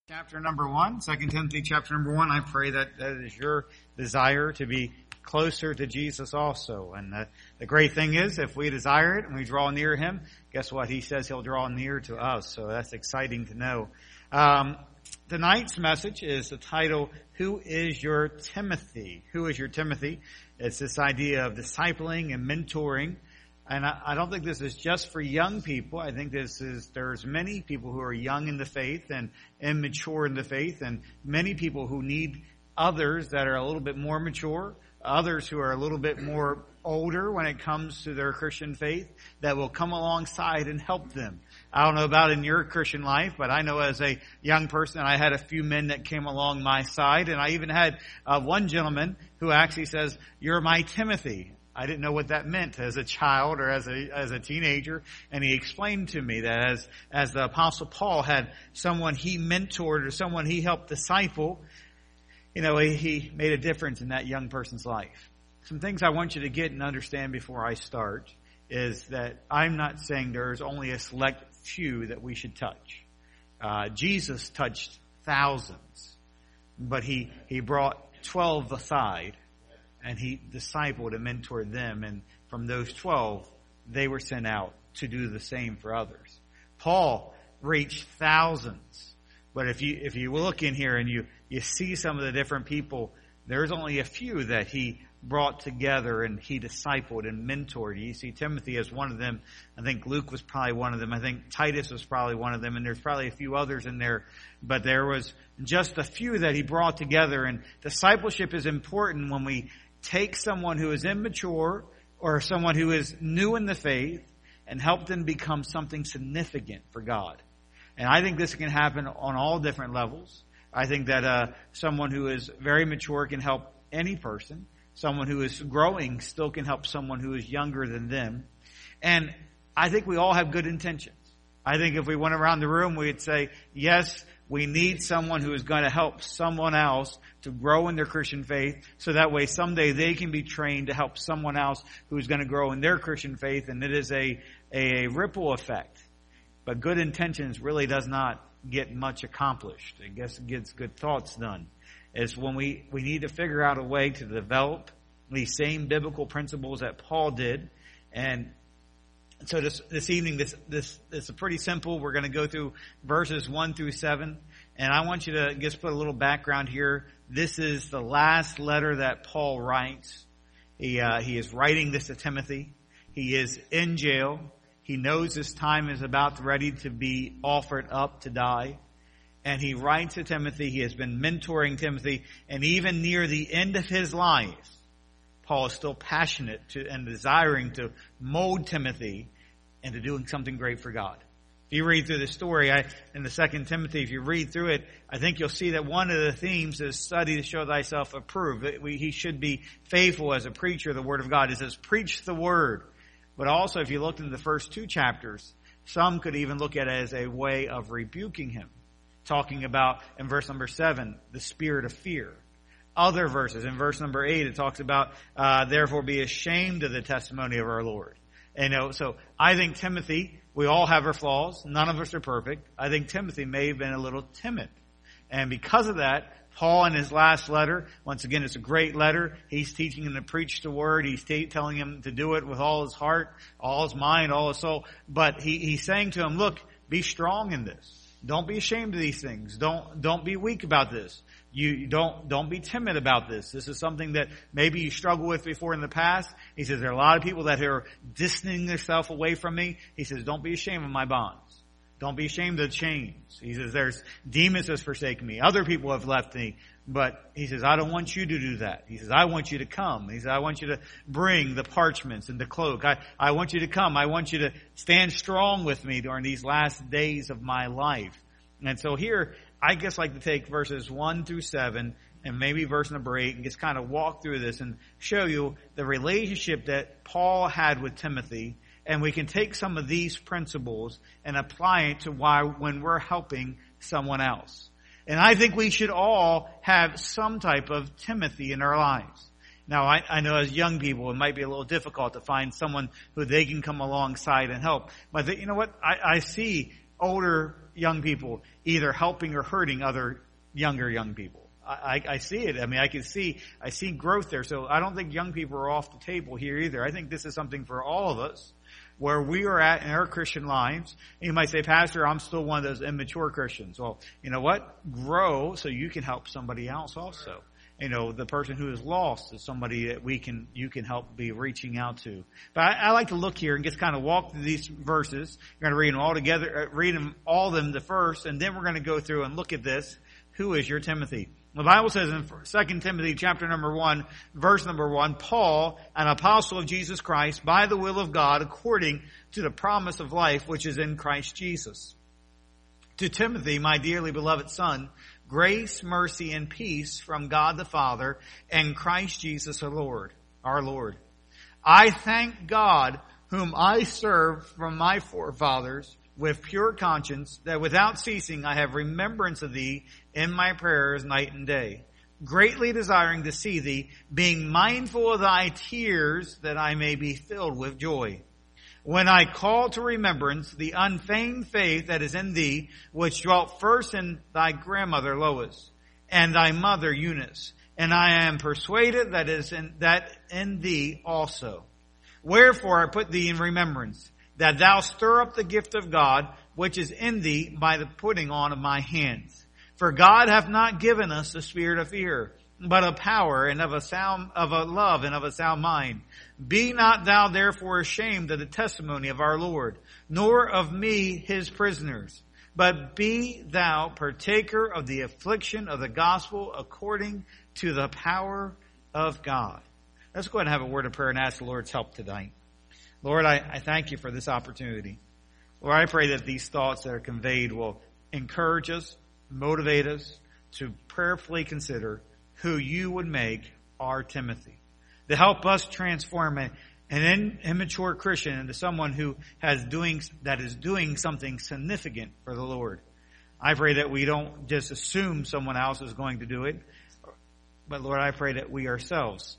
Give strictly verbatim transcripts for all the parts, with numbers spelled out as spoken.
Chapter number one, Second Timothy chapter number one. I pray that that is your desire to be closer to Jesus also. And the, the great thing is, if we desire it and we draw near Him, guess what? He says He'll draw near to us. So that's exciting to know. Um, tonight's message is the title, Who is Your Timothy? Who is your Timothy? It's this idea of discipling and mentoring. And I, I don't think this is just for young people. I think this is, there's many people who are young in the faith and immature in the faith, and many people who need others that are a little bit more mature, others who are a little bit more older when it comes to their Christian faith, that will come alongside and help them. I don't know about in your Christian life, but I know as a young person, I had a few men that came along my side, and I even had uh, one gentleman who actually says, "You're my Timothy." I didn't know what that meant as a child or as a as a teenager, and he explained to me that as as the Apostle Paul had someone he mentored or someone he helped disciple, you know, he, he made a difference in that young person's life. Some things I want you to get and understand before I start is that I'm not saying there's only a select few that we should touch. Uh, Jesus touched thousands, but he he brought twelve aside. And he discipled and mentored them. And from those twelve, they were sent out to do the same for others. Paul reached thousands. But if you if you look in here and you, you see some of the different people, there's only a few that he brought together and he discipled and mentored. You see Timothy as one of them. I think Luke was probably one of them. I think Titus was probably one of them. And there's probably a few others in there. But there was just a few that he brought together. And discipleship is important when we take someone who is immature or someone who is new in the faith and help them become something significant for God. And I think this can happen on all different levels. I think that uh, someone who is very mature can help any person. Someone who is growing still can help someone who is younger than them. And I think we all have good intentions. I think if we went around the room, we'd say, yes, we need someone who is going to help someone else to grow in their Christian faith, so that way someday they can be trained to help someone else who's going to grow in their Christian faith, and it is a, a ripple effect. But good intentions really does not get much accomplished. I guess it gets good thoughts done. It's when we, we need to figure out a way to develop these same biblical principles that Paul did. And so this, this evening, this, this, this is pretty simple. We're going to go through verses one through seven. And I want you to just put a little background here. This is the last letter that Paul writes. He, uh, he is writing this to Timothy. He is in jail. He knows his time is about ready to be offered up to die. And he writes to Timothy. He has been mentoring Timothy. And even near the end of his life, Paul is still passionate to, and desiring to mold Timothy into doing something great for God. If you read through the story I, in the Second Timothy, if you read through it, I think you'll see that one of the themes is study to show thyself approved. We, he should be faithful as a preacher of the Word of God. It says, preach the Word. But also, if you looked in the first two chapters, some could even look at it as a way of rebuking him. Talking about, in verse number seven, the spirit of fear. Other verses, in verse number eight, it talks about, uh, therefore be ashamed of the testimony of our Lord. And, you know, so I think Timothy, we all have our flaws. None of us are perfect. I think Timothy may have been a little timid. And because of that, Paul in his last letter, once again, it's a great letter. He's teaching him to preach the word. He's t- telling him to do it with all his heart, all his mind, all his soul. But he, he's saying to him, look, be strong in this. Don't be ashamed of these things. Don't, don't be weak about this. You don't, don't be timid about this. This is something that maybe you struggled with before in the past. He says, there are a lot of people that are distancing themselves away from me. He says, don't be ashamed of my bonds. Don't be ashamed of the chains. He says, there's Demas has forsaken me. Other people have left me. But he says, I don't want you to do that. He says, I want you to come. He says, I want you to bring the parchments and the cloak. I, I want you to come. I want you to stand strong with me during these last days of my life. And so here, I guess like to take verses one through seven and maybe verse number eight and just kind of walk through this and show you the relationship that Paul had with Timothy. And we can take some of these principles and apply it to why when we're helping someone else. And I think we should all have some type of Timothy in our lives. Now, I, I know as young people, it might be a little difficult to find someone who they can come alongside and help. But the, you know what? I, I see older young people either helping or hurting other younger young people. I, I see it. I mean, I can see, I see growth there. So I don't think young people are off the table here either. I think this is something for all of us where we are at in our Christian lives. And you might say, Pastor, I'm still one of those immature Christians. Well, you know what? Grow so you can help somebody else also. You know, the person who is lost is somebody that we can, you can help be reaching out to. But I, I like to look here and just kind of walk through these verses. We're going to read them all together, uh, read them, all of them the first, and then we're going to go through and look at this. Who is your Timothy? The Bible says in Second Timothy chapter number one, verse number one, Paul, an apostle of Jesus Christ, by the will of God, according to the promise of life which is in Christ Jesus. To Timothy, my dearly beloved son, grace, mercy, and peace from God the Father and Christ Jesus our Lord, our Lord. I thank God, whom I serve from my forefathers, with pure conscience, that without ceasing I have remembrance of thee in my prayers night and day, greatly desiring to see thee, being mindful of thy tears, that I may be filled with joy. When I call to remembrance the unfeigned faith that is in thee, which dwelt first in thy grandmother Lois, and thy mother Eunice, and I am persuaded that is in, that in thee also. Wherefore I put thee in remembrance, that thou stir up the gift of God, which is in thee by the putting on of my hands. For God hath not given us the spirit of fear, but of power and of a sound, of a love and of a sound mind. Be not thou therefore ashamed of the testimony of our Lord, nor of me his prisoners, but be thou partaker of the affliction of the gospel according to the power of God. Let's go ahead and have a word of prayer and ask the Lord's help tonight. Lord, I, I thank you for this opportunity. Lord, I pray that these thoughts that are conveyed will encourage us, motivate us to prayerfully consider who you would make our Timothy, to help us transform an, an immature Christian into someone who has doing that is doing something significant for the Lord. I pray that we don't just assume someone else is going to do it, but Lord, I pray that we ourselves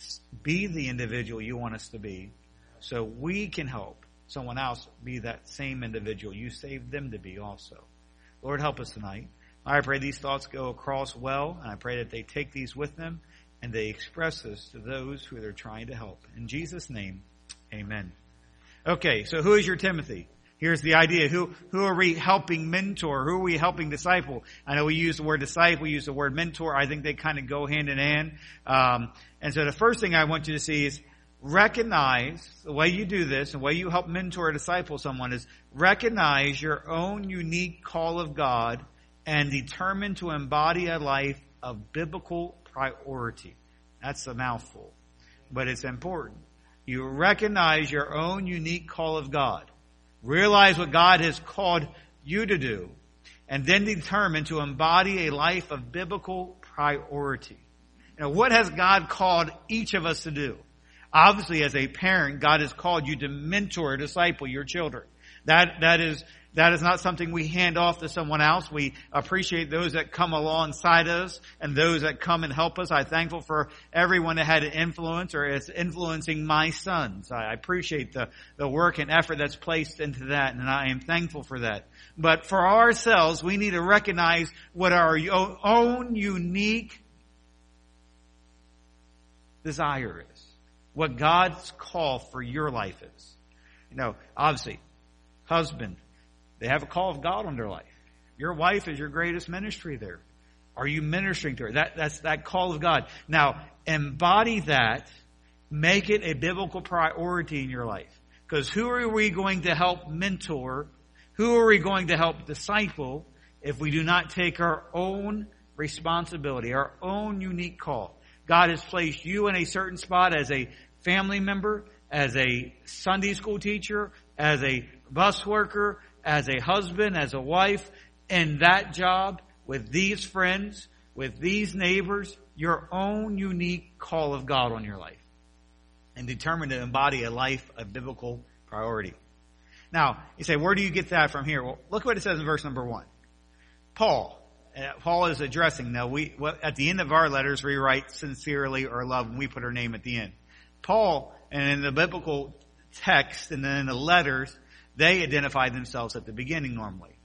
be the individual you want us to be, so we can help someone else be that same individual you saved them to be also. Lord, help us tonight. I pray these thoughts go across well, and I pray that they take these with them and they express this to those who they're trying to help. In Jesus' name, amen. Okay, so who is your Timothy? Here's the idea. Who, who are we helping mentor? Who are we helping disciple? I know we use the word disciple, we use the word mentor. I think they kind of go hand in hand. Um, and so the first thing I want you to see is recognize, the way you do this, the way you help mentor or disciple someone is recognize your own unique call of God and determine to embody a life of biblical priority. That's a mouthful, but it's important. You recognize your own unique call of God. Realize what God has called you to do, and then determine to embody a life of biblical priority. You know, what has God called each of us to do? Obviously, as a parent, God has called you to mentor or disciple your children. That, that is, that is not something we hand off to someone else. We appreciate those that come alongside us and those that come and help us. I'm thankful for everyone that had an influence or is influencing my sons. I appreciate the, the work and effort that's placed into that, and I am thankful for that. But for ourselves, we need to recognize what our own unique desire is. What God's call for your life is. You know, obviously, husband, they have a call of God on their life. Your wife is your greatest ministry there. Are you ministering to her? That, that's that call of God. Now, embody that. Make it a biblical priority in your life. Because who are we going to help mentor? Who are we going to help disciple if we do not take our own responsibility, our own unique call? God has placed you in a certain spot as a family member, as a Sunday school teacher, as a bus worker, as a husband, as a wife, in that job, with these friends, with these neighbors, your own unique call of God on your life. And determined to embody a life of biblical priority. Now, you say, where do you get that from here? Well, look what it says in verse number one. Paul. Paul is addressing, now we, at the end of our letters, we write sincerely or love, and we put our name at the end. Paul, and in the biblical text and then in the letters, they identify themselves at the beginning normally.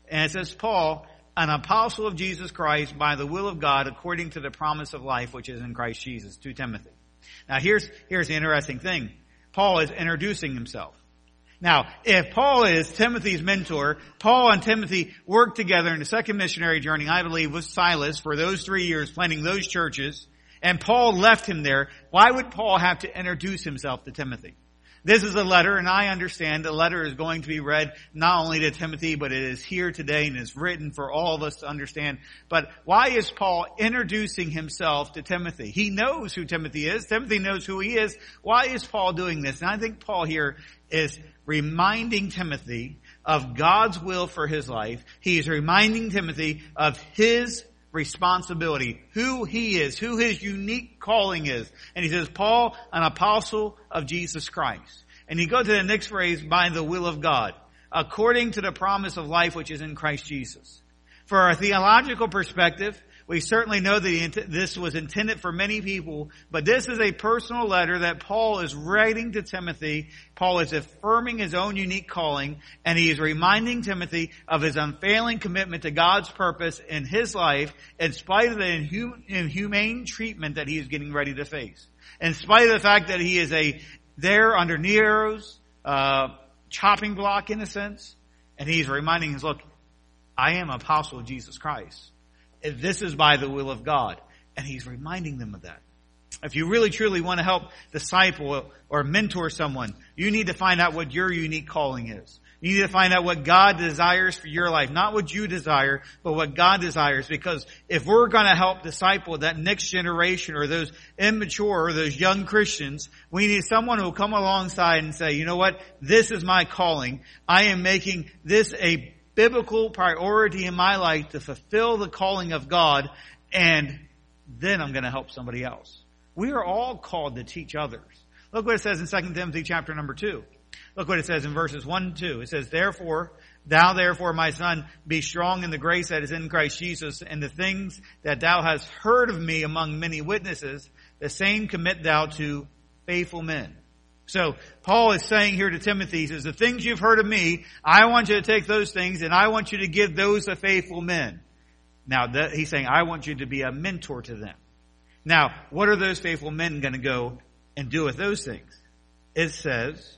And it says, Paul, an apostle of Jesus Christ by the will of God according to the promise of life which is in Christ Jesus, to Timothy. Now here's, here's the interesting thing. Paul is introducing himself. Now, if Paul is Timothy's mentor, Paul and Timothy worked together in the second missionary journey, I believe, with Silas for those three years, planting those churches, and Paul left him there. Why would Paul have to introduce himself to Timothy? This is a letter, and I understand the letter is going to be read not only to Timothy, but it is here today and is written for all of us to understand. But why is Paul introducing himself to Timothy? He knows who Timothy is. Timothy knows who he is. Why is Paul doing this? And I think Paul here is reminding Timothy of God's will for his life. He is reminding Timothy of his responsibility, who he is, who his unique calling is. And he says, Paul, an apostle of Jesus Christ. And you go to the next phrase, by the will of God, according to the promise of life which is in Christ Jesus. For our theological perspective, we certainly know that this was intended for many people, but this is a personal letter that Paul is writing to Timothy. Paul is affirming his own unique calling, and he is reminding Timothy of his unfailing commitment to God's purpose in his life, in spite of the inhum- inhumane treatment that he is getting ready to face. In spite of the fact that he is a there under Nero's uh, chopping block, in a sense, and he's reminding us, look, I am an apostle of Jesus Christ. This is by the will of God. And he's reminding them of that. If you really truly want to help disciple or mentor someone, you need to find out what your unique calling is. You need to find out what God desires for your life. Not what you desire, but what God desires. Because if we're going to help disciple that next generation or those immature or those young Christians, we need someone who will come alongside and say, you know what? This is my calling. I am making this a biblical priority in my life to fulfill the calling of God, and then I'm going to help somebody else. We are all called to teach others. Look what it says in Second Timothy chapter number two. Look what it says in verses one and two. It says, Therefore, thou therefore, my son, be strong in the grace that is in Christ Jesus, and the things that thou hast heard of me among many witnesses, the same commit thou to faithful men. So Paul is saying here to Timothy, he says, the things you've heard of me, I want you to take those things and I want you to give those to faithful men. Now that, he's saying, I want you to be a mentor to them. Now, what are those faithful men going to go and do with those things? It says,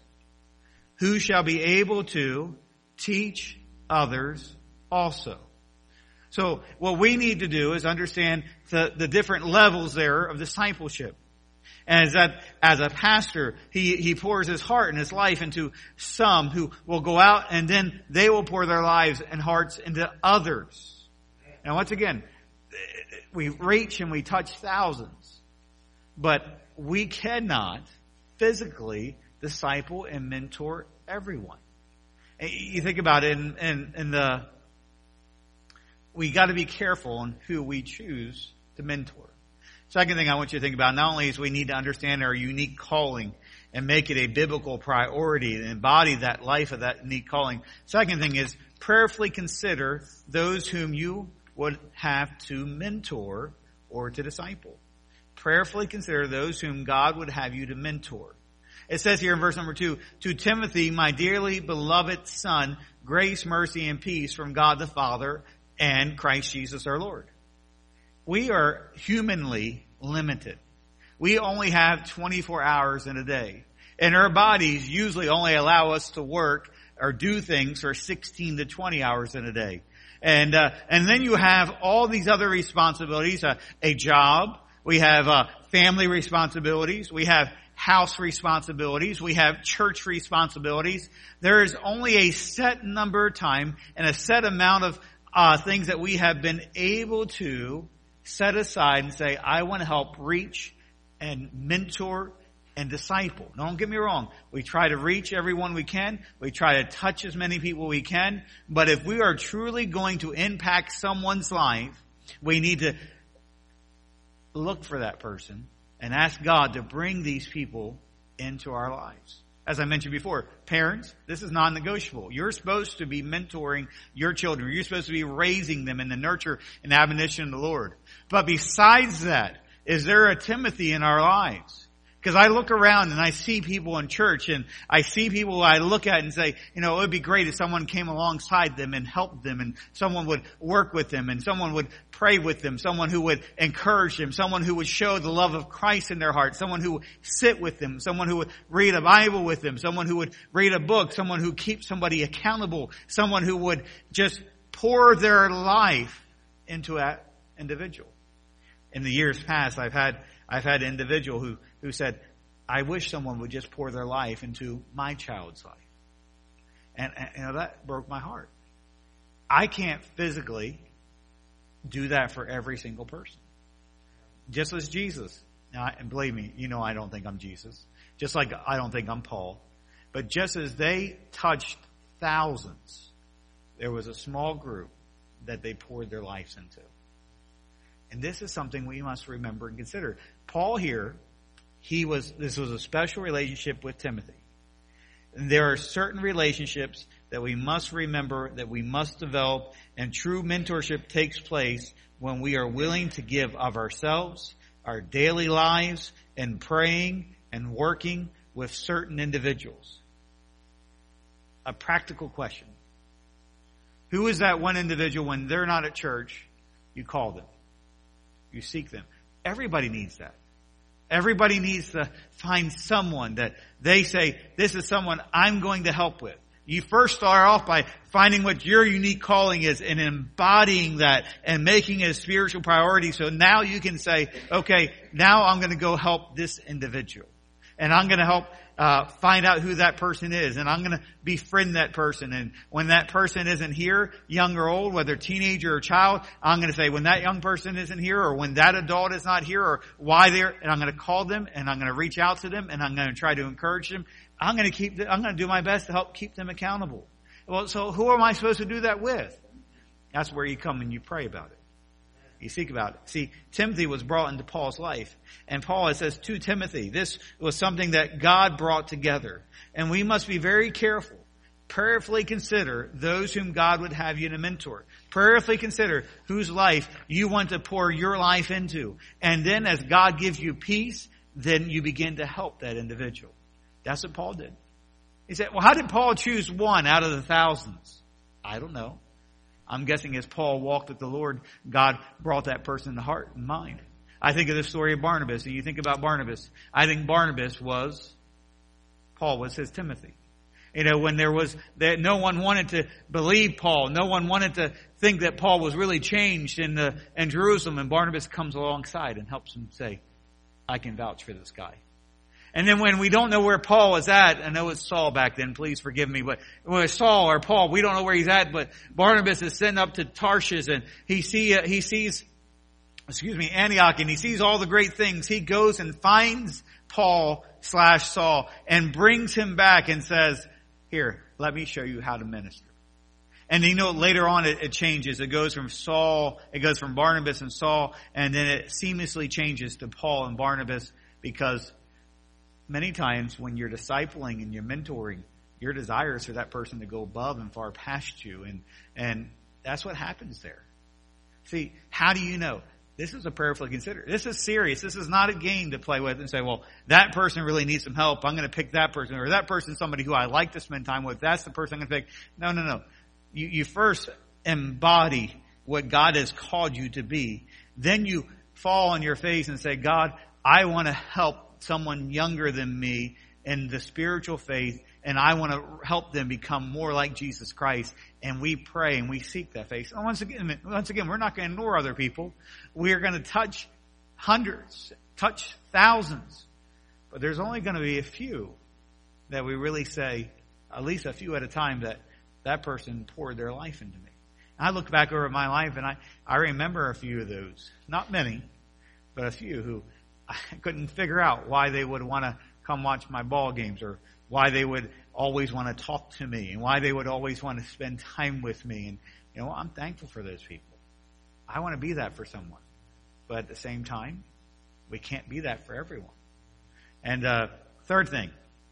who shall be able to teach others also. So what we need to do is understand the, the different levels there of discipleship. And as that, as a pastor, he, he pours his heart and his life into some who will go out, and then they will pour their lives and hearts into others. Now once again, we reach and we touch thousands, but we cannot physically disciple and mentor everyone. And you think about it in, in, in the, we got to be careful on who we choose to mentor. Second thing I want you to think about, not only is we need to understand our unique calling and make it a biblical priority and embody that life of that unique calling. Second thing is prayerfully consider those whom you would have to mentor or to disciple. Prayerfully consider those whom God would have you to mentor. It says here in verse number two, to Timothy, my dearly beloved son, grace, mercy, and peace from God the Father and Christ Jesus our Lord. We are humanly limited. We only have twenty-four hours in a day. And our bodies usually only allow us to work or do things for sixteen to twenty hours in a day. And, uh, and then you have all these other responsibilities, uh, a job. We have, uh, family responsibilities. We have house responsibilities. We have church responsibilities. There is only a set number of time and a set amount of, uh, things that we have been able to set aside and say, I want to help reach and mentor and disciple. Don't get me wrong. We try to reach everyone we can. We try to touch as many people we can. But if we are truly going to impact someone's life, we need to look for that person and ask God to bring these people into our lives. As I mentioned before, parents, this is non-negotiable. You're supposed to be mentoring your children. You're supposed to be raising them in the nurture and admonition of the Lord. But besides that, is there a Timothy in our lives? Because I look around and I see people in church, and I see people I look at and say, you know, it would be great if someone came alongside them and helped them, and someone would work with them, and someone would pray with them, someone who would encourage them, someone who would show the love of Christ in their heart, someone who would sit with them, someone who would read a Bible with them, someone who would read a book, someone who keeps somebody accountable, someone who would just pour their life into that individual. In the years past, I've had I've had an individual who, who said, I wish someone would just pour their life into my child's life. And, and you know, that broke my heart. I can't physically do that for every single person. Just as Jesus. Now, and believe me, you know I don't think I'm Jesus. Just like I don't think I'm Paul. But just as they touched thousands, there was a small group that they poured their lives into. And this is something we must remember and consider. Paul here, he was, this was a special relationship with Timothy. And there are certain relationships that we must remember, that we must develop, and true mentorship takes place when we are willing to give of ourselves, our daily lives, and praying and working with certain individuals. A practical question. Who is that one individual when they're not at church, you call them? You seek them. Everybody needs that. Everybody needs to find someone that they say, this is someone I'm going to help with. You first start off by finding what your unique calling is and embodying that and making it a spiritual priority. So now you can say, okay, now I'm going to go help this individual. And I'm going to help uh find out who that person is. And I'm going to befriend that person. And when that person isn't here, young or old, whether teenager or child, I'm going to say when that young person isn't here, or when that adult is not here, or why they're, and I'm going to call them, and I'm going to reach out to them, and I'm going to try to encourage them. I'm going to keep, I'm going to do my best to help keep them accountable. Well, so who am I supposed to do that with? That's where you come and you pray about it. You seek about it. See, Timothy was brought into Paul's life. And Paul, it says to Timothy, this was something that God brought together. And we must be very careful. Prayerfully consider those whom God would have you to mentor. Prayerfully consider whose life you want to pour your life into. And then as God gives you peace, then you begin to help that individual. That's what Paul did. He said, well, how did Paul choose one out of the thousands? I don't know. I'm guessing as Paul walked with the Lord, God brought that person to heart and mind. I think of the story of Barnabas, and you think about Barnabas. I think Barnabas was, Paul was his Timothy. You know, when there was, that no one wanted to believe Paul, no one wanted to think that Paul was really changed in the, in Jerusalem, and Barnabas comes alongside and helps him say, I can vouch for this guy. And then when we don't know where Paul is at, I know it's Saul back then, please forgive me, but when it's Saul or Paul, we don't know where he's at, but Barnabas is sent up to Tarshish, and he see, uh, he sees, excuse me, Antioch, and he sees all the great things. He goes and finds Paul slash Saul and brings him back and says, here, let me show you how to minister. And you know, later on it, it changes. It goes from Saul, it goes from Barnabas and Saul, and then it seamlessly changes to Paul and Barnabas, because many times when you're discipling and you're mentoring, your desire is for that person to go above and far past you. And, and that's what happens there. See, how do you know? This is a prayerfully consider. This is serious. This is not a game to play with and say, well, that person really needs some help. I'm going to pick that person. Or that person is somebody who I like to spend time with. That's the person I'm going to pick. No, no, no. You, you first embody what God has called you to be. Then you fall on your face and say, God, I want to help someone younger than me in the spiritual faith, and I want to help them become more like Jesus Christ. And we pray and we seek that faith. And once again, once again, we're not going to ignore other people. We are going to touch hundreds, touch thousands. But there's only going to be a few that we really say, at least a few at a time, that that person poured their life into me. And I look back over my life, and I, I remember a few of those. Not many, but a few who I couldn't figure out why they would want to come watch my ball games, or why they would always want to talk to me, and why they would always want to spend time with me. And, you know, I'm thankful for those people. I want to be that for someone. But at the same time, we can't be that for everyone. And uh, third thing.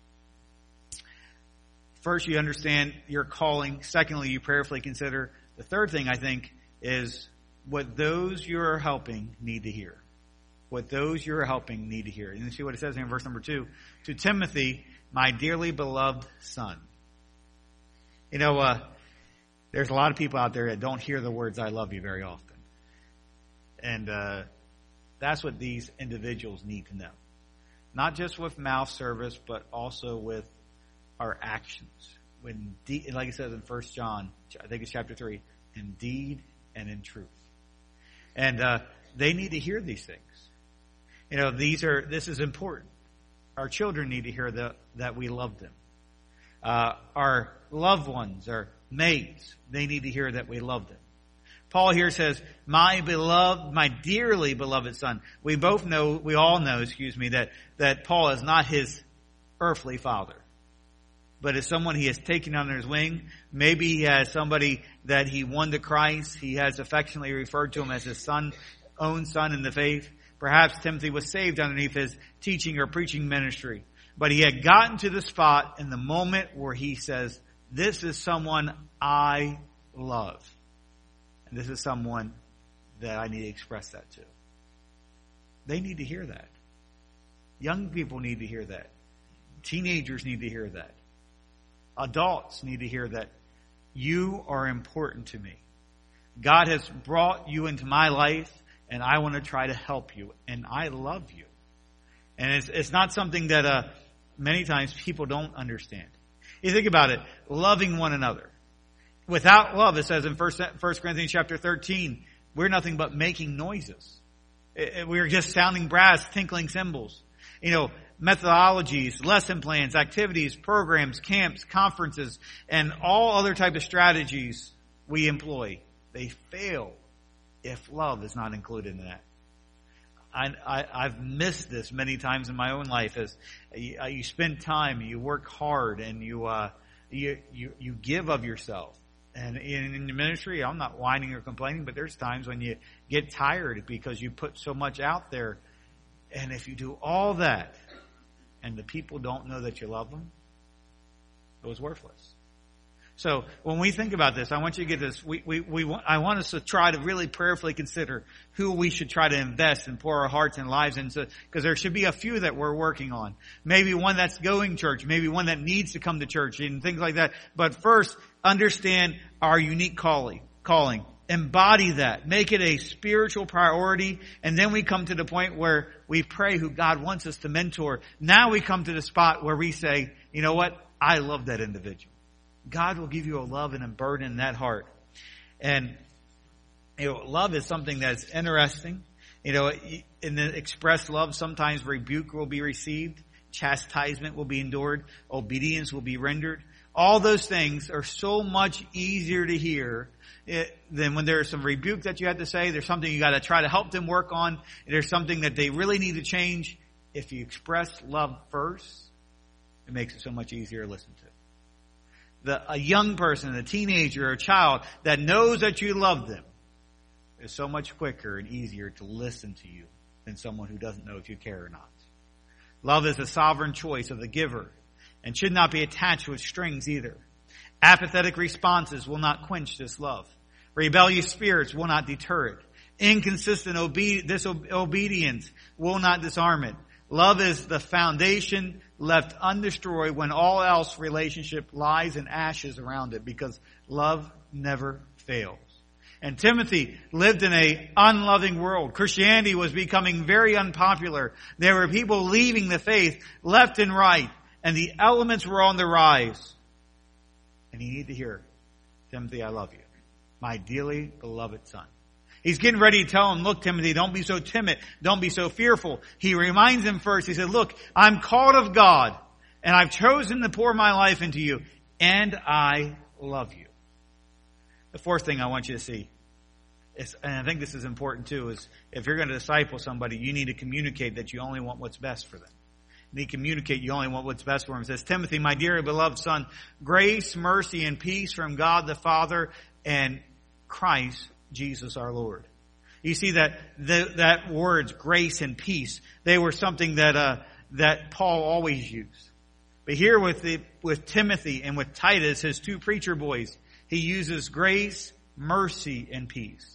First, you understand your calling. Secondly, you prayerfully consider. The third thing, I think, is what those you're helping need to hear. what those you're helping need to hear. And you see what it says in verse number two. To Timothy, my dearly beloved son. You know, uh, there's a lot of people out there that don't hear the words, I love you, very often. And uh, that's what these individuals need to know. Not just with mouth service, but also with our actions. When de- like it says in First John, I think it's chapter three, in deed and in truth. And uh, they need to hear these things. You know, these are. This is important. Our children need to hear the, that we love them. Uh, our loved ones, our mates, they need to hear that we love them. Paul here says, my beloved, my dearly beloved son. We both know, we all know, excuse me, that, that Paul is not his earthly father, but is someone he has taken under his wing. Maybe he has somebody that he won to Christ. He has affectionately referred to him as his son, own son in the faith. Perhaps Timothy was saved underneath his teaching or preaching ministry. But he had gotten to the spot in the moment where he says, this is someone I love. And this is someone that I need to express that to. They need to hear that. Young people need to hear that. Teenagers need to hear that. Adults need to hear that you are important to me. God has brought you into my life, and I want to try to help you, and I love you. And it's it's not something that uh, many times people don't understand. You think about it, loving one another. Without love, it says in First Corinthians chapter thirteen, we're nothing but making noises. We're just sounding brass, tinkling cymbals. You know, methodologies, lesson plans, activities, programs, camps, conferences, and all other type of strategies we employ. They fail if love is not included in that. I, I, I've missed this many times in my own life as you, you spend time, you work hard, and you, uh, you, you, you give of yourself. And in, in the ministry, I'm not whining or complaining, but there's times when you get tired because you put so much out there. And if you do all that and the people don't know that you love them, it was worthless. So when we think about this, I want you to get this. We, we, we want, I want us to try to really prayerfully consider who we should try to invest and pour our hearts and lives into, because there should be a few that we're working on. Maybe one that's going church, maybe one that needs to come to church and things like that. But first, understand our unique calling, calling. Embody that. Make it a spiritual priority. And then we come to the point where we pray who God wants us to mentor. Now we come to the spot where we say, you know what? I love that individual. God will give you a love and a burden in that heart. And, you know, love is something that's interesting. You know, in the expressed love, sometimes rebuke will be received. Chastisement will be endured. Obedience will be rendered. All those things are so much easier to hear it, than when there's some rebuke that you have to say. There's something you got to try to help them work on. There's something that they really need to change. If you express love first, it makes it so much easier to listen to. The, a young person, a teenager, or a child that knows that you love them is so much quicker and easier to listen to you than someone who doesn't know if you care or not. Love is a sovereign choice of the giver and should not be attached with strings either. Apathetic responses will not quench this love. Rebellious spirits will not deter it. Inconsistent obe- disobedience will not disarm it. Love is the foundation left undestroyed when all else relationship lies in ashes around it, because love never fails. And Timothy lived in a unloving world. Christianity was becoming very unpopular. There were people leaving the faith left and right, and the elements were on the rise. And you need to hear, Timothy, I love you, my dearly beloved son. He's getting ready to tell him, look, Timothy, don't be so timid. Don't be so fearful. He reminds him first. He said, look, I'm called of God, and I've chosen to pour my life into you, and I love you. The fourth thing I want you to see, is, and I think this is important too, is if you're going to disciple somebody, you need to communicate that you only want what's best for them. You need to communicate you only want what's best for them. It says, Timothy, my dear beloved son, grace, mercy, and peace from God the Father and Christ Jesus our Lord. You see that the, that words, grace and peace, they were something that uh, that Paul always used. But here with the, with Timothy and with Titus, his two preacher boys, he uses grace, mercy, and peace.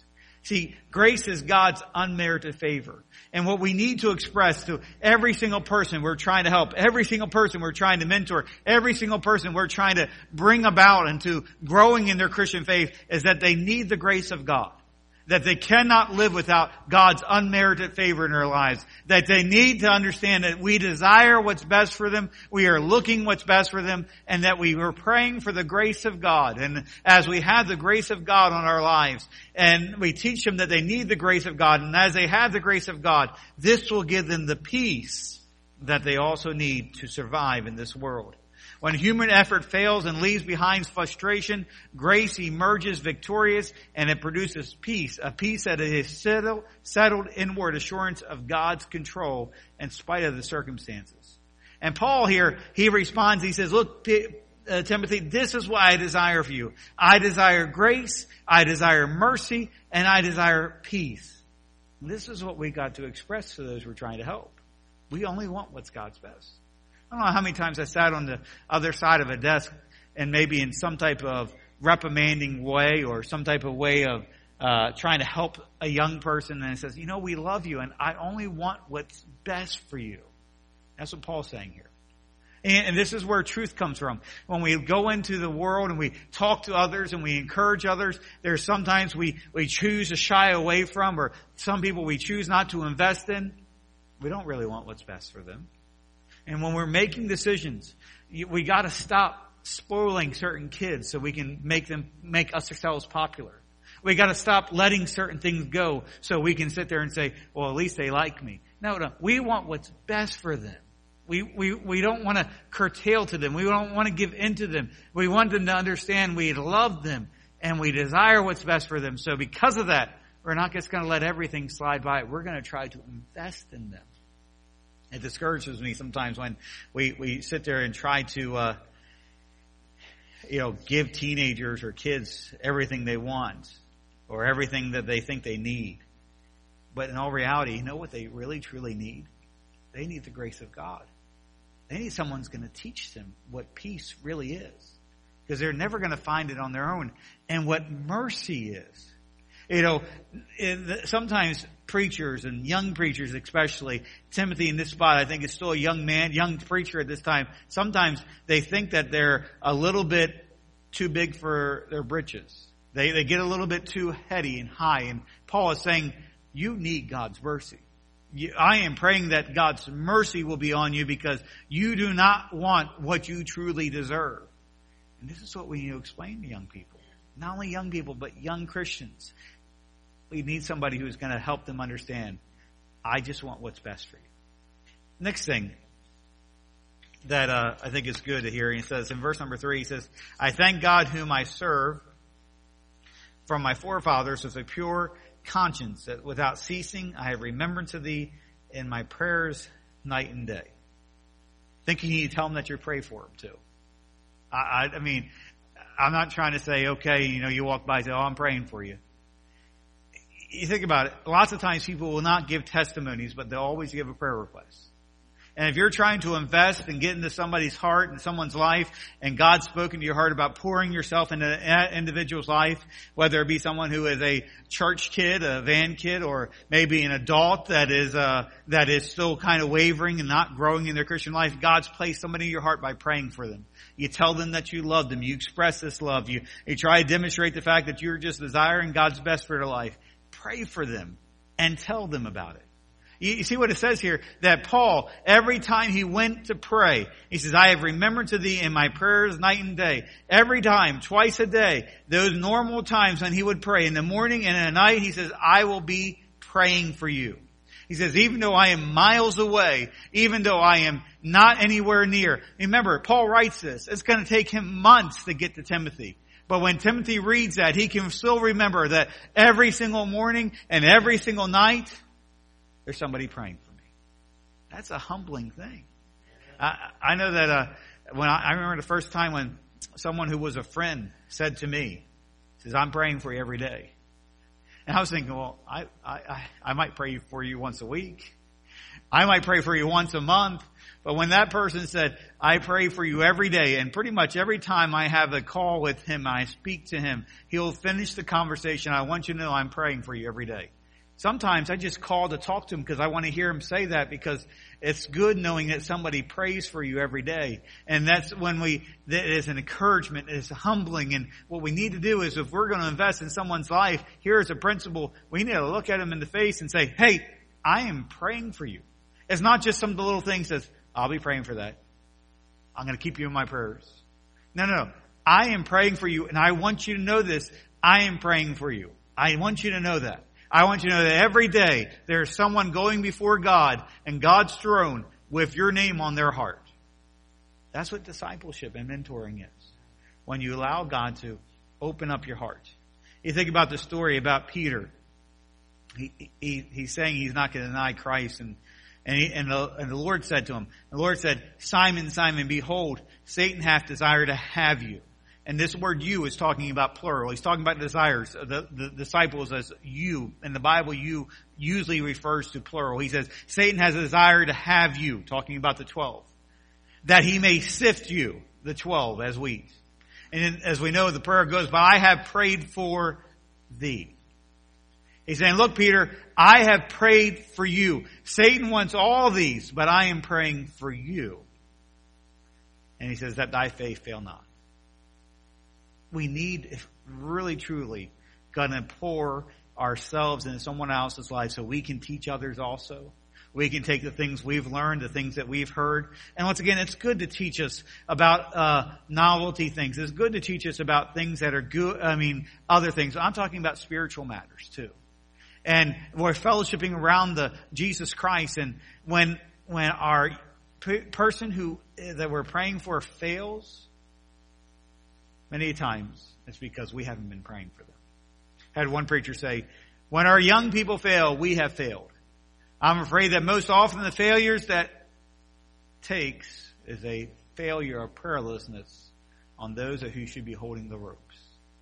See, grace is God's unmerited favor. And what we need to express to every single person we're trying to help, every single person we're trying to mentor, every single person we're trying to bring about into growing in their Christian faith is that they need the grace of God. That they cannot live without God's unmerited favor in their lives. That they need to understand that we desire what's best for them. We are looking what's best for them. And that we are praying for the grace of God. And as we have the grace of God on our lives, and we teach them that they need the grace of God, and as they have the grace of God, this will give them the peace that they also need to survive in this world. When human effort fails and leaves behind frustration, grace emerges victorious and it produces peace. A peace that is settled, settled inward assurance of God's control in spite of the circumstances. And Paul here, he responds, he says, look, uh, Timothy, this is what I desire for you. I desire grace, I desire mercy, and I desire peace. And this is what we got to express to those we're trying to help. We only want what's God's best. I don't know how many times I sat on the other side of a desk and maybe in some type of reprimanding way or some type of way of uh trying to help a young person, and it says, you know, we love you and I only want what's best for you. That's what Paul's saying here. And, and this is where truth comes from. When we go into the world and we talk to others and we encourage others, there's sometimes we, we choose to shy away from, or some people we choose not to invest in. We don't really want what's best for them. And when we're making decisions, we got to stop spoiling certain kids so we can make them, make us ourselves popular. We got to stop letting certain things go so we can sit there and say, well, at least they like me. No, no. We want what's best for them. We, we, we don't want to curtail to them. We don't want to give in to them. We want them to understand we love them and we desire what's best for them. So because of that, we're not just going to let everything slide by. We're going to try to invest in them. It discourages me sometimes when we, we sit there and try to, uh, you know, give teenagers or kids everything they want or everything that they think they need. But in all reality, you know what they really, truly need? They need the grace of God. They need someone who's going to teach them what peace really is. Because they're never going to find it on their own. And what mercy is. You know, sometimes preachers and young preachers especially, Timothy in this spot, I think is still a young man, young preacher at this time. Sometimes they think that they're a little bit too big for their britches. They, they get a little bit too heady and high. And Paul is saying, you need God's mercy. You, I am praying that God's mercy will be on you because you do not want what you truly deserve. And this is what we need to explain to young people. Not only young people, but young Christians. We need somebody who's going to help them understand, I just want what's best for you. Next thing that uh, I think is good to hear, he says in verse number three, he says, I thank God whom I serve from my forefathers with a pure conscience, that without ceasing I have remembrance of thee in my prayers night and day. I think you need to tell them that you pray for them too. I, I, I mean, I'm not trying to say, okay, you know, you walk by and say, oh, I'm praying for you. You think about it. Lots of times people will not give testimonies, but they'll always give a prayer request. And if you're trying to invest and get into somebody's heart and someone's life, and God's spoken to your heart about pouring yourself into an individual's life, whether it be someone who is a church kid, a van kid, or maybe an adult that is uh that is still kind of wavering and not growing in their Christian life, God's placed somebody in your heart by praying for them. You tell them that you love them. You express this love. You, you try to demonstrate the fact that you're just desiring God's best for their life. Pray for them and tell them about it. You see what it says here? That Paul, every time he went to pray, he says, I have remembered to thee in my prayers night and day. Every time, twice a day, those normal times when he would pray, in the morning and at night, he says, I will be praying for you. He says, even though I am miles away, even though I am not anywhere near. Remember, Paul writes this. It's going to take him months to get to Timothy. But when Timothy reads that, he can still remember that every single morning and every single night, there's somebody praying for me. That's a humbling thing. I, I know that uh, when I, I remember the first time when someone who was a friend said to me, says, I'm praying for you every day. And I was thinking, well, I, I, I might pray for you once a week. I might pray for you once a month, but when that person said, I pray for you every day, and pretty much every time I have a call with him, I speak to him, he'll finish the conversation. I want you to know I'm praying for you every day. Sometimes I just call to talk to him because I want to hear him say that, because it's good knowing that somebody prays for you every day. And that's when we, that is an encouragement, it's humbling. And what we need to do is, if we're going to invest in someone's life, here's a principle. We need to look at them in the face and say, hey, I am praying for you. It's not just some of the little things that I'll be praying for that. I'm going to keep you in my prayers. No, no, no. I am praying for you, and I want you to know this. I am praying for you. I want you to know that. I want you to know that every day there's someone going before God and God's throne with your name on their heart. That's what discipleship and mentoring is. When you allow God to open up your heart. You think about the story about Peter. He, he he's saying he's not going to deny Christ, and and, he, and, the, and the Lord said to him, the Lord said, Simon, Simon, behold, Satan hath desired to have you. And this word you is talking about plural. He's talking about desires. The, the disciples as you. In the Bible, you usually refers to plural. He says, Satan has a desire to have you, talking about the twelve. That he may sift you, the twelve, as wheat. And as we know, the prayer goes, but I have prayed for thee. He's saying, look, Peter, I have prayed for you. Satan wants all these, but I am praying for you. And he says, that thy faith fail not. We need, if really truly, going to pour ourselves into someone else's life so we can teach others also. We can take the things we've learned, the things that we've heard. And once again, it's good to teach us about uh novelty things. It's good to teach us about things that are good, I mean, other things. I'm talking about spiritual matters too. And we're fellowshipping around the Jesus Christ. And when when our p- person who that we're praying for fails, many times it's because we haven't been praying for them. I had one preacher say, when our young people fail, we have failed. I'm afraid that most often the failures that takes is a failure of prayerlessness on those who should be holding the ropes.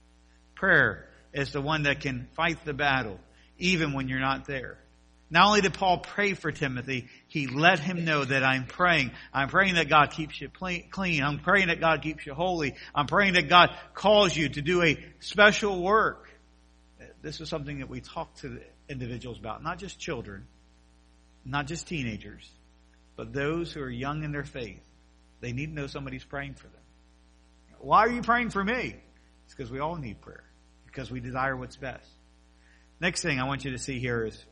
Prayer is the one that can fight the battle even when you're not there. Not only did Paul pray for Timothy, he let him know that I'm praying. I'm praying that God keeps you clean. I'm praying that God keeps you holy. I'm praying that God calls you to do a special work. This is something that we talk to individuals about, not just children, not just teenagers, but those who are young in their faith. They need to know somebody's praying for them. Why are you praying for me? It's because we all need prayer, because we desire what's best. Next thing I want you to see here is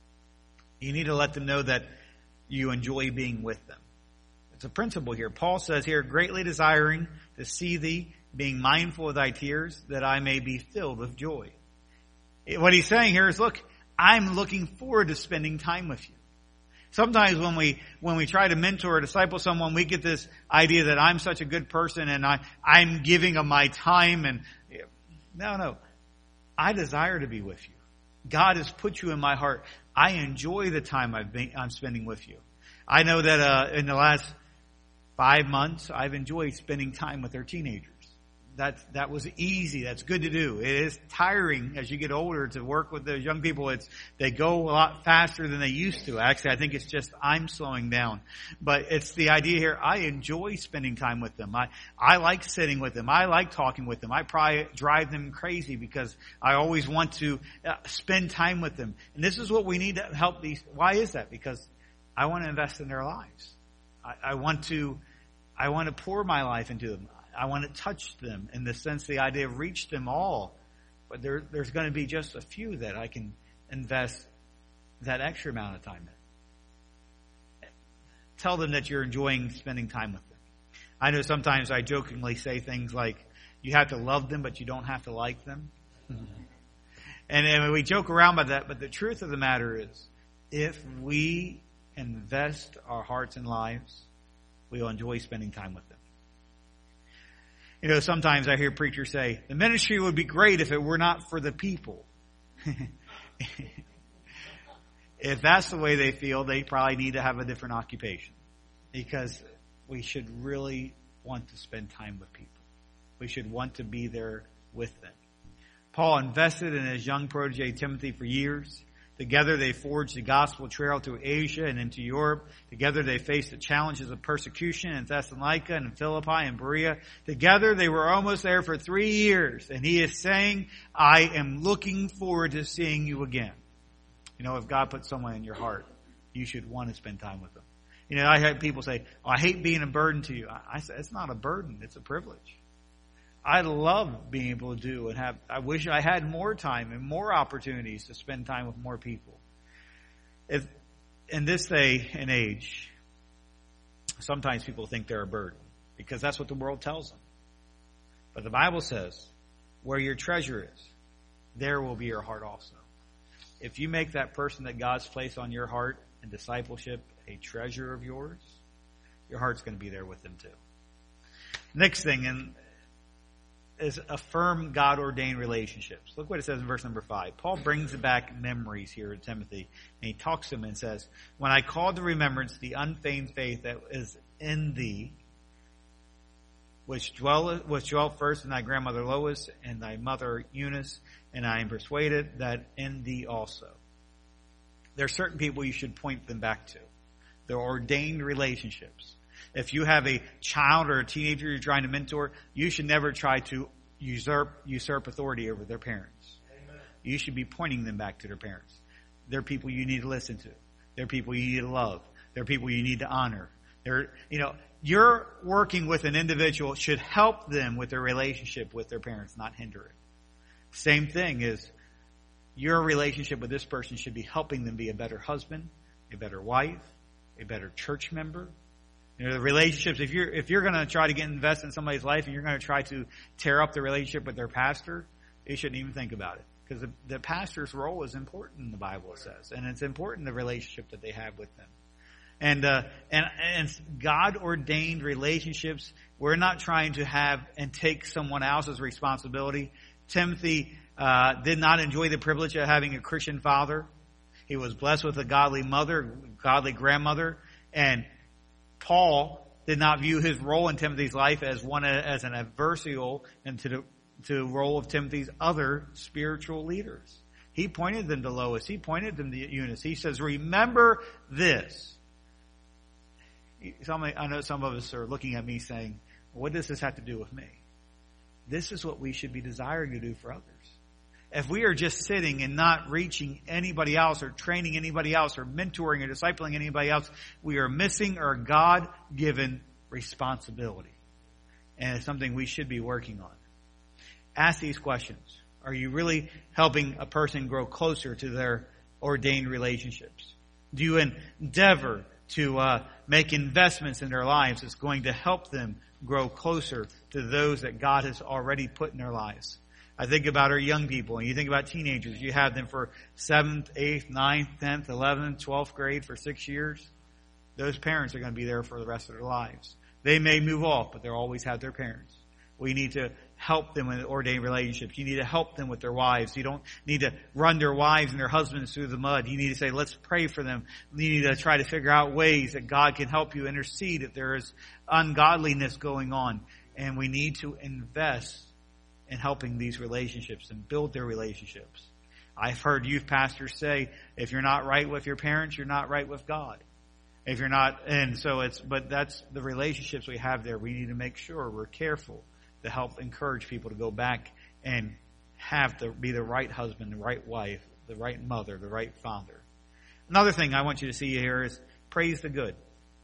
you need to let them know that you enjoy being with them. It's a principle here. Paul says here, greatly desiring to see thee, being mindful of thy tears, that I may be filled with joy. What he's saying here is, look, I'm looking forward to spending time with you. Sometimes when we when we try to mentor or disciple someone, we get this idea that I'm such a good person and I, I'm giving of my time. And no, no. I desire to be with you. God has put you in my heart. I enjoy the time I've been, I'm spending with you. I know that uh, in the last five months, I've enjoyed spending time with our teenagers. That that was easy. That's good to do. It is tiring as you get older to work with those young people. It's they go a lot faster than they used to. Actually, I think it's just I'm slowing down. But it's the idea here. I enjoy spending time with them. I I like sitting with them. I like talking with them. I probably drive them crazy because I always want to spend time with them. And this is what we need to help these. Why is that? Because I want to invest in their lives. I, I want to I want to pour my life into them. I want to touch them in the sense, the idea of reach them all. But there, there's going to be just a few that I can invest that extra amount of time in. Tell them that you're enjoying spending time with them. I know sometimes I jokingly say things like, you have to love them, but you don't have to like them. Mm-hmm. And, and we joke around about that, but the truth of the matter is, if we invest our hearts and lives, we will enjoy spending time with them. You know, sometimes I hear preachers say, the ministry would be great if it were not for the people. If that's the way they feel, they probably need to have a different occupation. Because we should really want to spend time with people. We should want to be there with them. Paul invested in his young protege Timothy for years Together they forged the gospel trail through Asia and into Europe. Together they faced the challenges of persecution in Thessalonica and in Philippi and Berea. Together they were almost there for three years. And he is saying, I am looking forward to seeing you again. You know, if God puts someone in your heart, you should want to spend time with them. You know, I had people say, oh, I hate being a burden to you. I said, it's not a burden, it's a privilege. I love being able to do and have, I wish I had more time and more opportunities to spend time with more people. If, in this day and age, sometimes people think they're a burden because that's what the world tells them. But the Bible says, where your treasure is, there will be your heart also. If you make that person that God's placed on your heart in discipleship a treasure of yours, your heart's going to be there with them too. Next thing, and is affirm God-ordained relationships. Look what it says in verse number five. Paul brings back memories here to Timothy, and he talks to him and says, when I call to remembrance the unfeigned faith that is in thee, which dwell, which dwelt first in thy grandmother Lois and thy mother Eunice, and I am persuaded that in thee also. There are certain people you should point them back to. They're ordained relationships. If you have a child or a teenager you're trying to mentor, you should never try to usurp usurp authority over their parents. Amen. You should be pointing them back to their parents. They're people you need to listen to. They're people you need to love. They're people you need to honor. They're, you know, you're working with an individual should help them with their relationship with their parents, not hinder it. Same thing is your relationship with this person should be helping them be a better husband, a better wife, a better church member. You know, the relationships, if you're, if you're going to try to get invested in somebody's life and you're going to try to tear up the relationship with their pastor, you shouldn't even think about it. Because the, the pastor's role is important, the Bible says. And it's important, the relationship that they have with them. And, uh, and, and God ordained relationships. We're not trying to have and take someone else's responsibility. Timothy, uh, did not enjoy the privilege of having a Christian father. He was blessed with a godly mother, godly grandmother, and Paul did not view his role in Timothy's life as one as an adversarial into the to the role of Timothy's other spiritual leaders. He pointed them to Lois. He pointed them to Eunice. He says, remember this. Some, I know some of us are looking at me saying, what does this have to do with me? This is what we should be desiring to do for others. If we are just sitting and not reaching anybody else or training anybody else or mentoring or discipling anybody else, we are missing our God-given responsibility. And it's something we should be working on. Ask these questions. Are you really helping a person grow closer to their ordained relationships? Do you endeavor to uh, make investments in their lives that's going to help them grow closer to those that God has already put in their lives? I think about our young people, and you think about teenagers. You have them for seventh, eighth, ninth, tenth, eleventh, twelfth grade for six years. Those parents are going to be there for the rest of their lives. They may move off, but they'll always have their parents. We need to help them in ordained relationships. You need to help them with their wives. You don't need to run their wives and their husbands through the mud. You need to say, let's pray for them. You need to try to figure out ways that God can help you intercede if there is ungodliness going on. And we need to invest in helping these relationships and build their relationships. I've heard youth pastors say, if you're not right with your parents, you're not right with God. If you're not, and so it's, but that's the relationships we have there. We need to make sure we're careful to help encourage people to go back and have to be the right husband, the right wife, the right mother, the right father. Another thing I want you to see here is praise the good.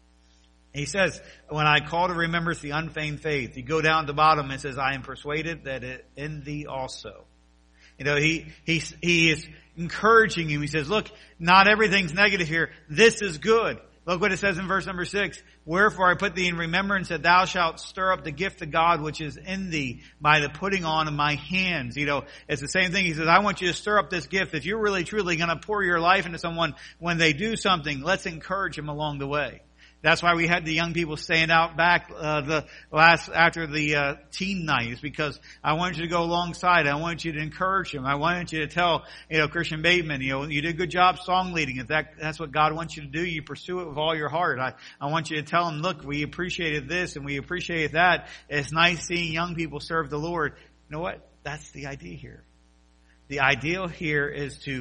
He says, when I call to remembrance the unfeigned faith, you go down to the bottom and says, I am persuaded that it in thee also. You know, he, he, he is encouraging you. He says, look, not everything's negative here. This is good. Look what it says in verse number six. Wherefore I put thee in remembrance that thou shalt stir up the gift of God which is in thee by the putting on of my hands. You know, it's the same thing. He says, I want you to stir up this gift. If you're really truly going to pour your life into someone when they do something, let's encourage them along the way. That's why we had the young people staying out back uh, the last after the uh, teen nights, because I wanted you to go alongside. I wanted you to encourage them. I wanted you to tell, you know, Christian Bateman, you know, you did a good job song leading. If that that's what God wants you to do, you pursue it with all your heart. I I want you to tell them, look, we appreciated this and we appreciated that. It's nice seeing young people serve the Lord. You know what? That's the idea here. The ideal here is to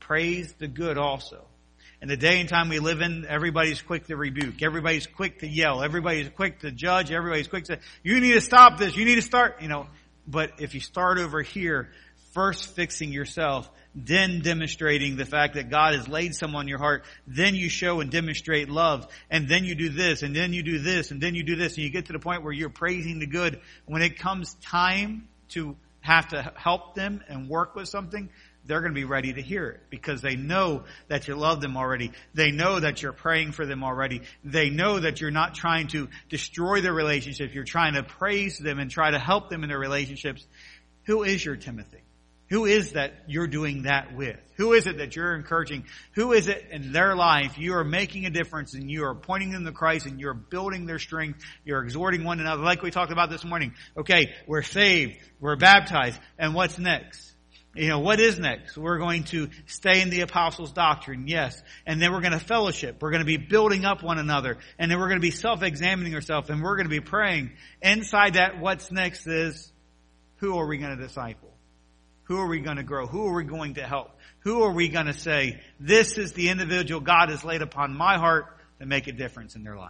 praise the good also. In the day and time we live in, everybody's quick to rebuke. Everybody's quick to yell. Everybody's quick to judge. Everybody's quick to, you need to stop this. You need to start, you know. But if you start over here, first fixing yourself, then demonstrating the fact that God has laid someone on your heart, then you show and demonstrate love, and then you do this, and then you do this, and then you do this, and you get to the point where you're praising the good. When it comes time to have to help them and work with something, they're going to be ready to hear it because they know that you love them already. They know that you're praying for them already. They know that you're not trying to destroy their relationship. You're trying to praise them and try to help them in their relationships. Who is your Timothy? Who is that you're doing that with? Who is it that you're encouraging? Who is it in their life you are making a difference and you are pointing them to Christ and you're building their strength. You're exhorting one another like we talked about this morning. Okay, we're saved. We're baptized. And what's next? You know, what is next? We're going to stay in the apostles' doctrine, yes. And then we're going to fellowship. We're going to be building up one another. And then we're going to be self-examining ourselves. And we're going to be praying. Inside that, what's next is, who are we going to disciple? Who are we going to grow? Who are we going to help? Who are we going to say, this is the individual God has laid upon my heart to make a difference in their life?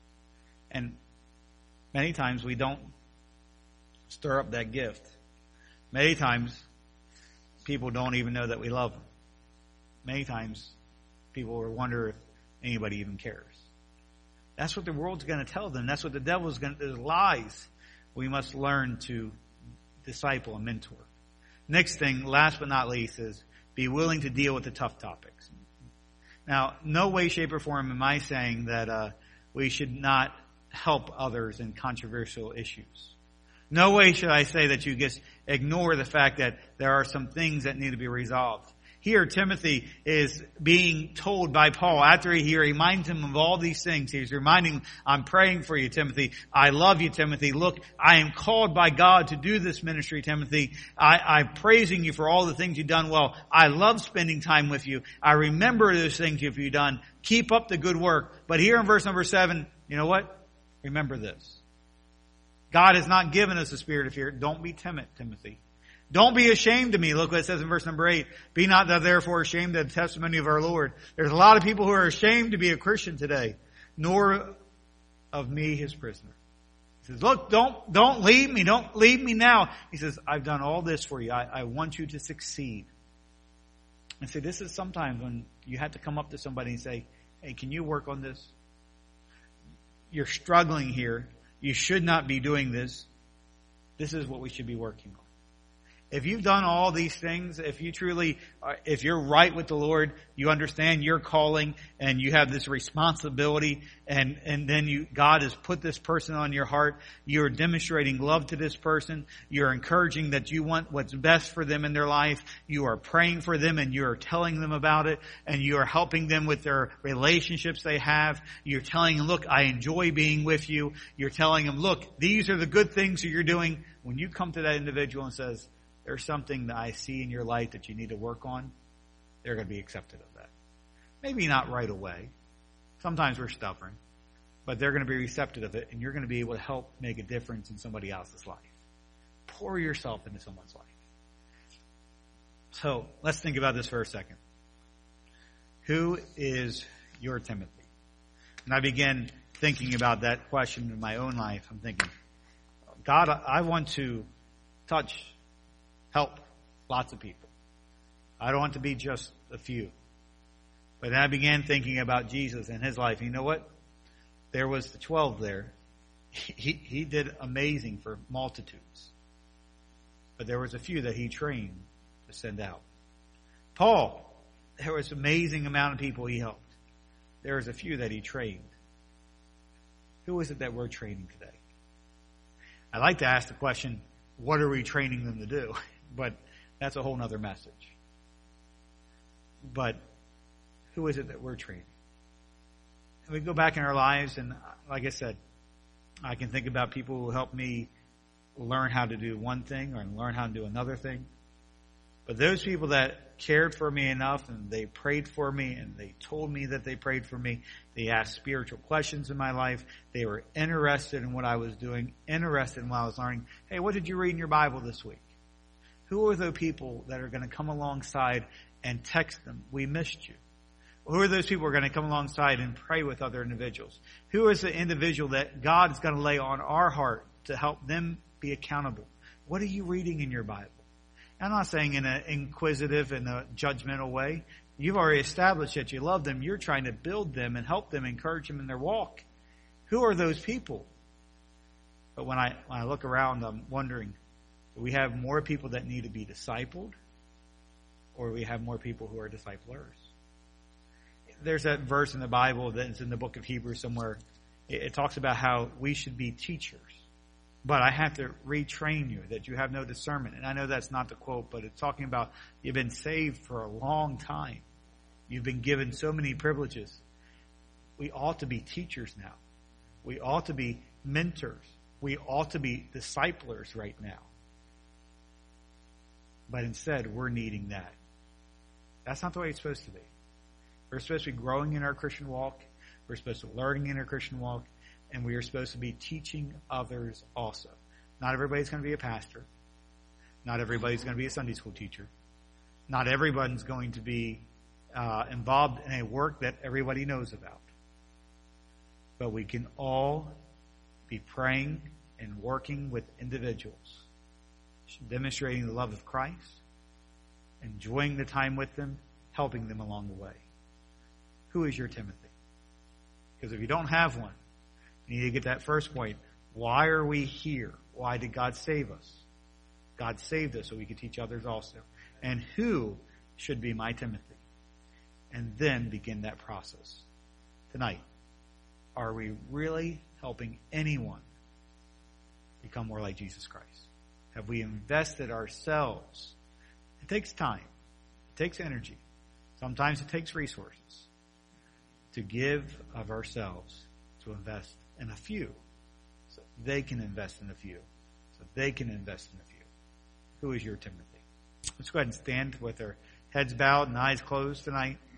And many times we don't stir up that gift. Many times people don't even know that we love them. Many times people will wonder if anybody even cares. That's what the world's going to tell them. That's what the devil's going to, lies. We must learn to disciple and mentor. Next thing, last but not least, is be willing to deal with the tough topics. Now, no way, shape, or form am I saying that uh, we should not help others in controversial issues. No way should I say that you just ignore the fact that there are some things that need to be resolved. Here, Timothy is being told by Paul, after he reminds him of all these things, he's reminding him, I'm praying for you, Timothy. I love you, Timothy. Look, I am called by God to do this ministry, Timothy. I, I'm praising you for all the things you've done well. I love spending time with you. I remember those things you've done. Keep up the good work. But here in verse number seven, you know what? Remember this. God has not given us a spirit of fear. Don't be timid, Timothy. Don't be ashamed of me. Look what it says in verse number eight. Be not thou therefore ashamed of the testimony of our Lord. There's a lot of people who are ashamed to be a Christian today, nor of me, his prisoner. He says, look, don't, don't leave me. Don't leave me now. He says, I've done all this for you. I, I want you to succeed. And see, this is sometimes when you have to come up to somebody and say, hey, can you work on this? You're struggling here. You should not be doing this. This is what we should be working on. If you've done all these things, if you truly, are, if you're right with the Lord, you understand your calling and you have this responsibility and, and then you, God has put this person on your heart. You're demonstrating love to this person. You're encouraging that you want what's best for them in their life. You are praying for them and you're telling them about it and you are helping them with their relationships they have. You're telling them, look, I enjoy being with you. You're telling them, look, these are the good things that you're doing. When you come to that individual and says, there's something that I see in your life that you need to work on, they're going to be accepted of that. Maybe not right away. Sometimes we're stubborn. But they're going to be receptive of it, and you're going to be able to help make a difference in somebody else's life. Pour yourself into someone's life. So, let's think about this for a second. Who is your Timothy? And I began thinking about that question in my own life. I'm thinking, God, I want to touch help lots of people. I don't want to be just a few. But then I began thinking about Jesus and his life. You know what? There was the twelve there. He, he did amazing for multitudes. But there was a few that he trained to send out. Paul, there was an amazing amount of people he helped. There was a few that he trained. Who is it that we're training today? I'd like to ask the question, what are we training them to do? But that's a whole other message. But who is it that we're training? And we go back in our lives, and like I said, I can think about people who helped me learn how to do one thing or learn how to do another thing. But those people that cared for me enough and they prayed for me and they told me that they prayed for me, they asked spiritual questions in my life, they were interested in what I was doing, interested in what I was learning. Hey, what did you read in your Bible this week? Who are the people that are going to come alongside and text them, we missed you. Who are those people who are going to come alongside and pray with other individuals? Who is the individual that God is going to lay on our heart to help them be accountable? What are you reading in your Bible? I'm not saying in an inquisitive and a judgmental way. You've already established that you love them. You're trying to build them and help them, encourage them in their walk. Who are those people? But when I, when I look around, I'm wondering, do we have more people that need to be discipled? Or do we have more people who are disciplers? There's that verse in the Bible that's in the book of Hebrews somewhere. It, it talks about how we should be teachers. But I have to retrain you, that you have no discernment. And I know that's not the quote, but it's talking about you've been saved for a long time. You've been given so many privileges. We ought to be teachers now. We ought to be mentors. We ought to be disciplers right now. But instead, we're needing that. That's not the way it's supposed to be. We're supposed to be growing in our Christian walk. We're supposed to be learning in our Christian walk. And we are supposed to be teaching others also. Not everybody's going to be a pastor. Not everybody's going to be a Sunday school teacher. Not everyone's going to be uh, involved in a work that everybody knows about. But we can all be praying and working with individuals, demonstrating the love of Christ, enjoying the time with them, helping them along the way. Who is your Timothy? Because if you don't have one, you need to get that first point. Why are we here? Why did God save us? God saved us so we could teach others also. And who should be my Timothy? And then begin that process. Tonight, are we really helping anyone become more like Jesus Christ? Have we invested ourselves? It takes time. It takes energy. Sometimes it takes resources to give of ourselves, to invest in a few, so they can invest in a few, so they can invest in a few. Who is your Timothy? Let's go ahead and stand with our heads bowed and eyes closed tonight.